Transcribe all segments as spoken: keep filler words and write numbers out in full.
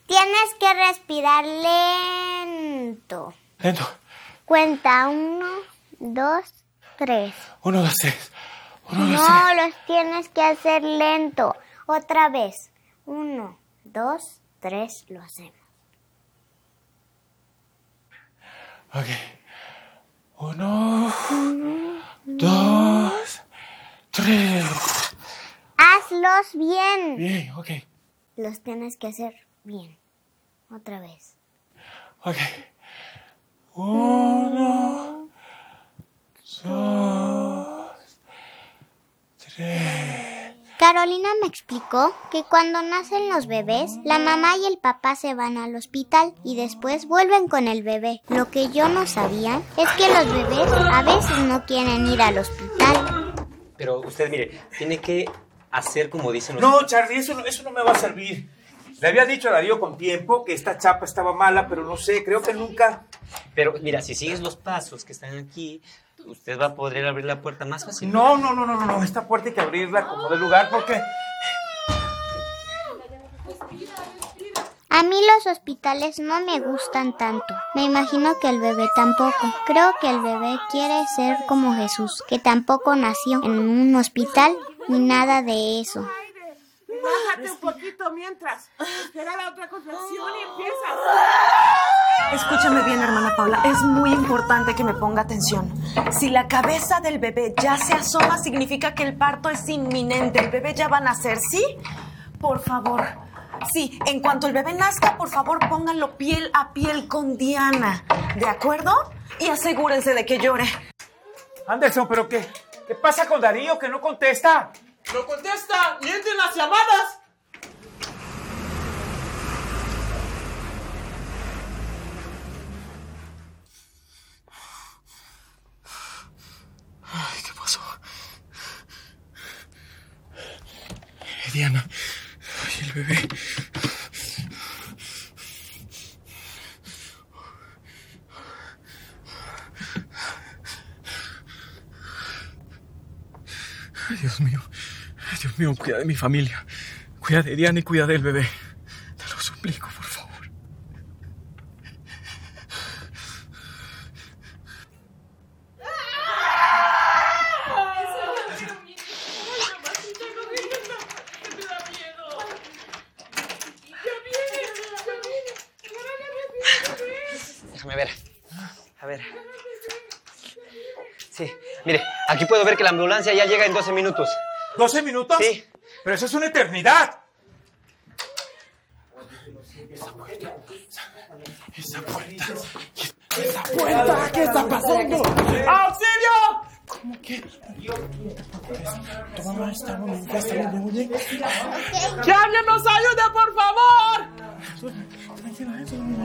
Tienes que respirar lento. Lento. Cuenta uno, dos, tres. Uno, dos, tres. Uno, dos, No, tres. los tienes que hacer lento. Otra vez. Uno, dos, tres, lo hacemos. Ok. Uno, Uno dos, tres. Hazlos bien. Bien, ok. Los tienes que hacer bien. Otra vez. Ok. Uno, dos, tres. Carolina me explicó que cuando nacen los bebés, la mamá y el papá se van al hospital y después vuelven con el bebé. Lo que yo no sabía es que los bebés a veces no quieren ir al hospital. Pero usted, mire, tiene que hacer como dicen los... No, Charlie, eso no, eso no me va a servir. Le había dicho a Darío con tiempo que esta chapa estaba mala, pero no sé, creo que nunca... Pero mira, si sigues los pasos que están aquí, usted va a poder abrir la puerta más fácil. No, no, no, no, no, no. Esta puerta hay que abrirla como de lugar porque... A mí los hospitales no me gustan tanto. Me imagino que el bebé tampoco. Creo que el bebé quiere ser como Jesús, que tampoco nació en un hospital ni nada de eso. Bájate un poquito mientras. Espera la otra contracción y empiezas. Escúchame bien, hermana Paula. Es muy importante que me ponga atención. Si la cabeza del bebé ya se asoma, significa que el parto es inminente. El bebé ya va a nacer, ¿sí? Por favor. Sí, en cuanto el bebé nazca, por favor, pónganlo piel a piel con Diana. ¿De acuerdo? Y asegúrense de que llore. Anderson, ¿pero qué? ¿Qué pasa con Darío que no contesta? ¡No contesta! ¡Mienten las llamadas! Ay, ¿qué pasó? Diana. Ay, el bebé. Ay, Dios mío. Ay, Dios mío, cuida de mi familia. Cuida de Diana y cuida del bebé. Te lo suplico, por favor. Déjame ver. A ver. Sí, mire, aquí puedo ver que la ambulancia ya llega en doce minutos. ¿doce minutos? Sí. Pero eso es una eternidad. Esa puerta. Esa puerta. ¡Esa puerta! ¿Qué está pasando? ¡Auxilio! ¿Cómo que? Tu mamá está en una casa de oye. ¡Que alguien nos ayude, por favor! Tranquila, eso no.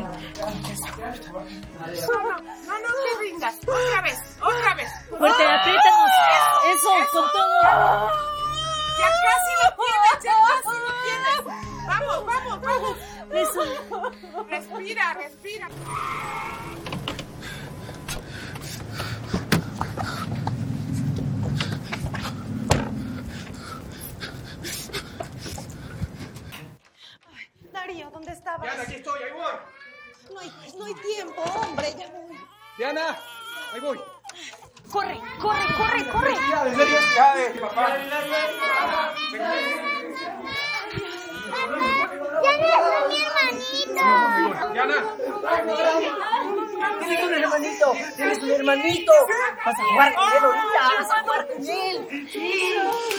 No, no, no te rindas. Otra vez, otra vez. Fuerte, apriétanos. Eso, eso, con todo. Ya casi lo tienes, ya casi lo tienes. Vamos, vamos, vamos. Eso. Respira, respira. Darío, ¿dónde estabas? Diana, aquí estoy, ahí voy. No hay, no hay tiempo, hombre, ya voy. Diana, ahí voy. Corre, corre, corre, corre. Felicidades, felicidades, papá. ¡Diana, es mi hermanito! Diana. Tienes un hermanito, tienes un hermanito. Vas a jugar con él ahorita, vas a jugar con él. Sí.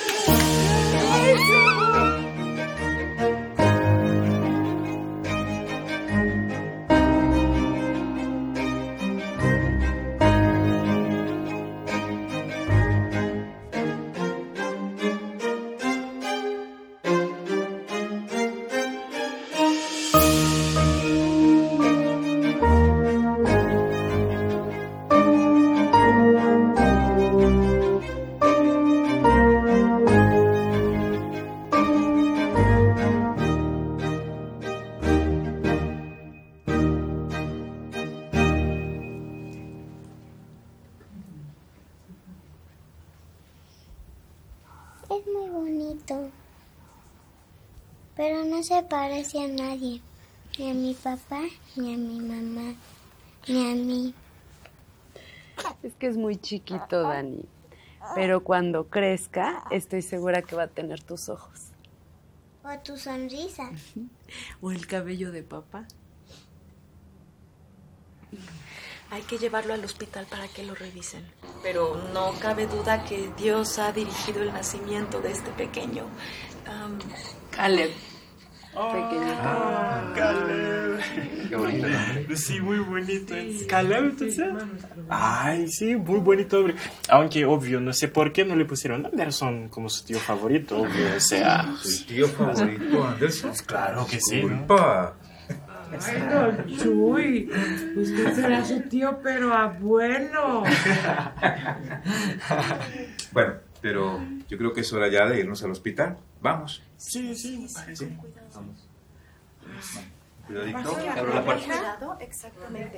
Es muy bonito, pero no se parece a nadie. Ni a mi papá, ni a mi mamá, ni a mí. Es que es muy chiquito, Dani. Pero cuando crezca, estoy segura que va a tener tus ojos. O tu sonrisa. O el cabello de papá. Hay que llevarlo al hospital para que lo revisen. Pero no cabe duda que Dios ha dirigido el nacimiento de este pequeño. Um, Caleb. Pequeñito. Ah, Caleb. Qué bonito nombre. Sí, muy bonito. Sí. Caleb, entonces. Ay, sí, muy bonito nombre. Aunque, obvio, no sé por qué no le pusieron Anderson como su tío favorito, obvio, o sea. ¿Su tío favorito, Anderson? Claro que sí. Culpa. Ay, don Chuy, usted será su tío, pero abuelo. Bueno, pero yo creo que es hora ya de irnos al hospital. Vamos. Sí, sí, me parece. Vamos. Cuidadito. Abro la puerta. Cuidado, exactamente.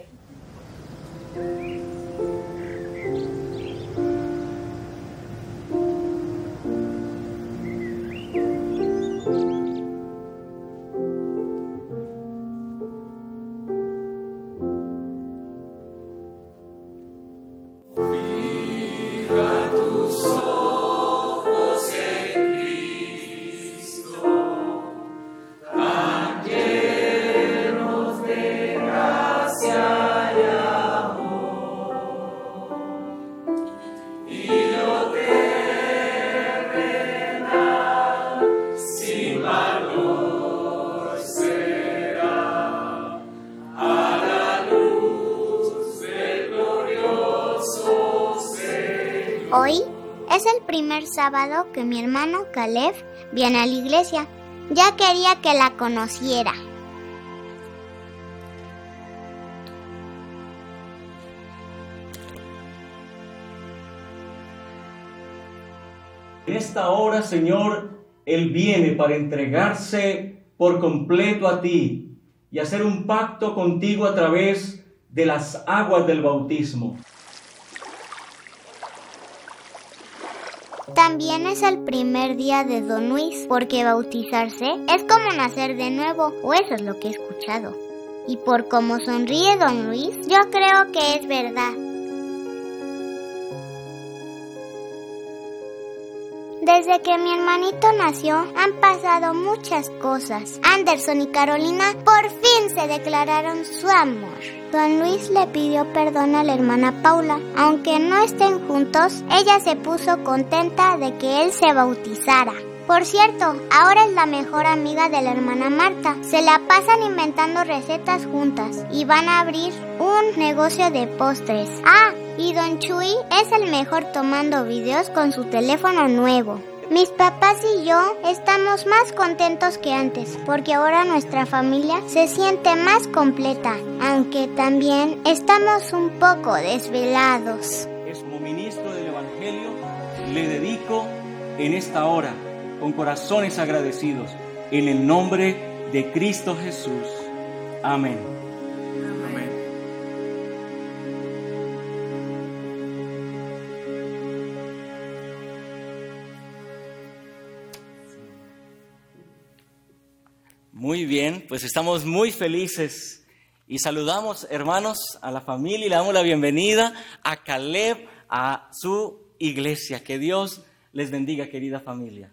Hoy es el primer sábado que mi hermano Caleb viene a la iglesia. Ya quería que la conociera. En esta hora, Señor, Él viene para entregarse por completo a ti y hacer un pacto contigo a través de las aguas del bautismo. También es el primer día de Don Luis, porque bautizarse es como nacer de nuevo, o eso es lo que he escuchado. Y por cómo sonríe Don Luis, yo creo que es verdad. Desde que mi hermanito nació, han pasado muchas cosas. Anderson y Carolina por fin se declararon su amor. Don Luis le pidió perdón a la hermana Paula. Aunque no estén juntos, ella se puso contenta de que él se bautizara. Por cierto, ahora es la mejor amiga de la hermana Marta. Se la pasan inventando recetas juntas y van a abrir un negocio de postres. Ah, y Don Chuy es el mejor tomando videos con su teléfono nuevo. Mis papás y yo estamos más contentos que antes, porque ahora nuestra familia se siente más completa, aunque también estamos un poco desvelados. Es como ministro del Evangelio, le dedico en esta hora, con corazones agradecidos, en el nombre de Cristo Jesús. Amén. Amén. Muy bien, pues estamos muy felices y saludamos, hermanos, a la familia y le damos la bienvenida a Caleb, a su iglesia. Que Dios les bendiga, querida familia.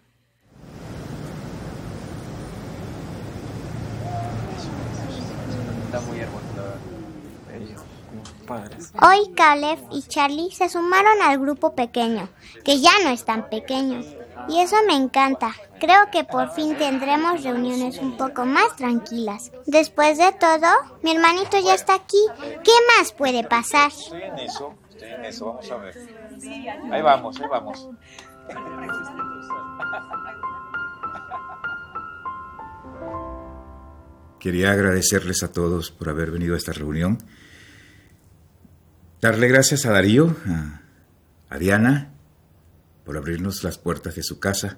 Está muy hermoso, la verdad. Padres. Hoy Caleb y Charlie se sumaron al grupo pequeño, que ya no es tan pequeño. Y eso me encanta. Creo que por fin tendremos reuniones un poco más tranquilas. Después de todo, mi hermanito ya está aquí. ¿Qué más puede pasar? Estoy en eso, estoy en eso, vamos a ver. Ahí vamos, ahí vamos. Quería agradecerles a todos por haber venido a esta reunión. Darle gracias a Darío, a, a Diana, por abrirnos las puertas de su casa.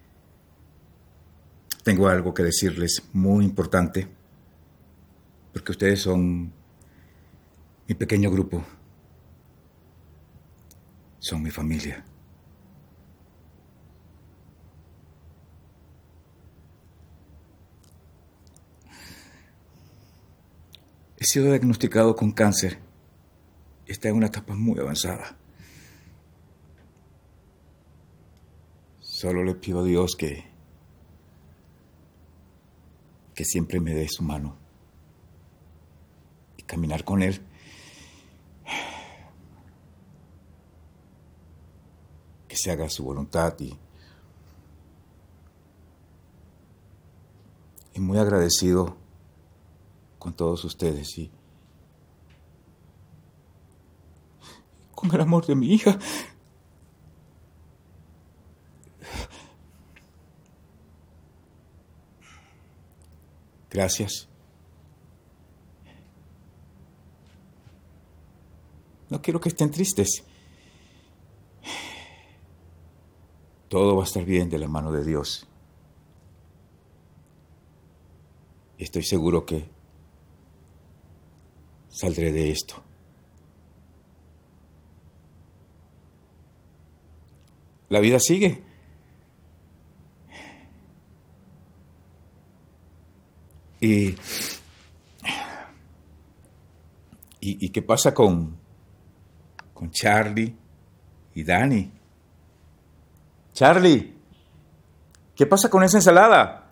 Tengo algo que decirles muy importante, porque ustedes son mi pequeño grupo. Son mi familia. He sido diagnosticado con cáncer. Está en una etapa muy avanzada. Solo le pido a Dios que, que siempre me dé su mano y caminar con Él. Que se haga su voluntad y, y muy agradecido con todos ustedes y con el amor de mi hija. Gracias. No quiero que estén tristes. Todo va a estar bien de la mano de Dios. Y estoy seguro que saldré de esto. La vida sigue. Y, y, ¿Y qué pasa con, con Charlie y Dani? Charlie, ¿qué pasa con esa ensalada?